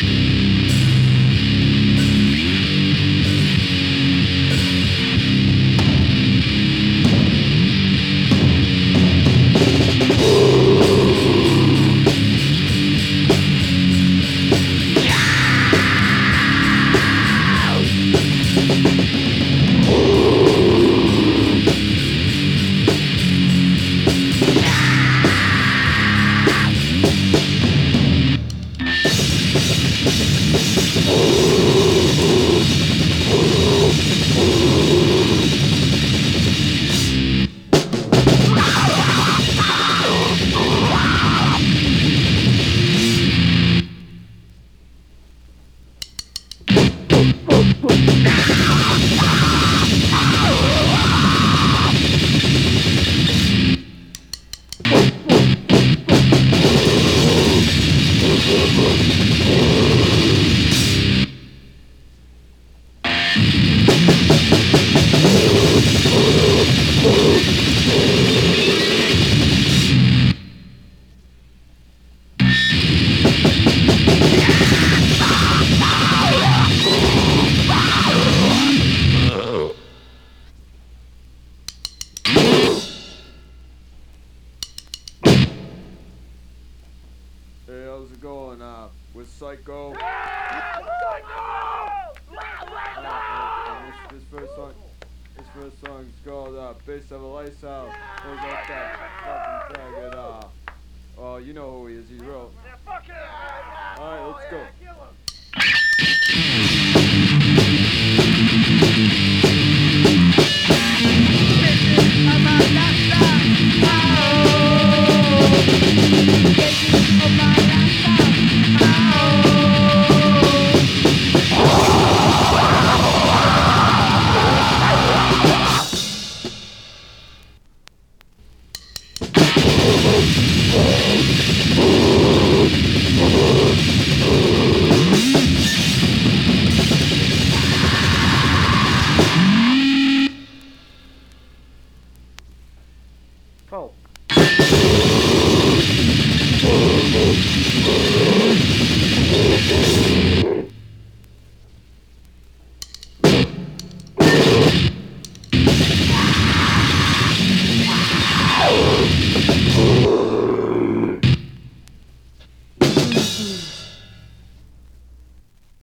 Hey, how's it going? With Psycho. This first song is called Base of a Lighthouse. Goes up that fucking faggot. Oh, you know who he is. He's real. Alright, let's go. Oh.